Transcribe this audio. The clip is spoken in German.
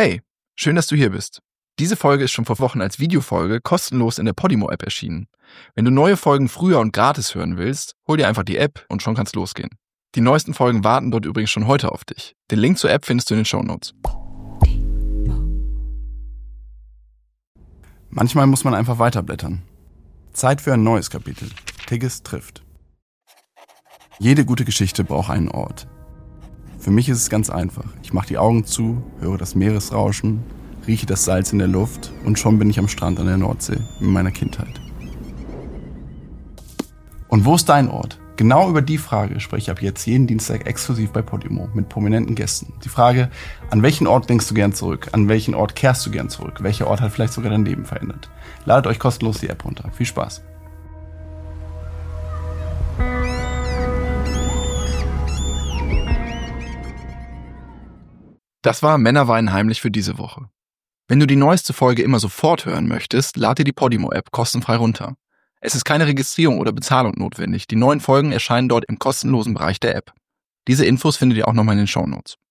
Hey, schön, dass du hier bist. Diese Folge ist schon vor Wochen als Videofolge kostenlos in der Podimo-App erschienen. Wenn du neue Folgen früher und gratis hören willst, hol dir einfach die App und schon kann's losgehen. Die neuesten Folgen warten dort übrigens schon heute auf dich. Den Link zur App findest du in den Shownotes. Manchmal muss man einfach weiterblättern. Zeit für ein neues Kapitel. Tigges trifft. Jede gute Geschichte braucht einen Ort. Für mich ist es ganz einfach. Ich mache die Augen zu, höre das Meeresrauschen, rieche das Salz in der Luft und schon bin ich am Strand an der Nordsee in meiner Kindheit. Und wo ist dein Ort? Genau über die Frage spreche ich ab jetzt jeden Dienstag exklusiv bei Podimo mit prominenten Gästen. Die Frage, an welchen Ort denkst du gern zurück? An welchen Ort kehrst du gern zurück? Welcher Ort hat vielleicht sogar dein Leben verändert? Ladet euch kostenlos die App runter. Viel Spaß! Das war Männer weinen heimlich für diese Woche. Wenn du die neueste Folge immer sofort hören möchtest, lad dir die Podimo-App kostenfrei runter. Es ist keine Registrierung oder Bezahlung notwendig. Die neuen Folgen erscheinen dort im kostenlosen Bereich der App. Diese Infos findet ihr auch nochmal in den Shownotes.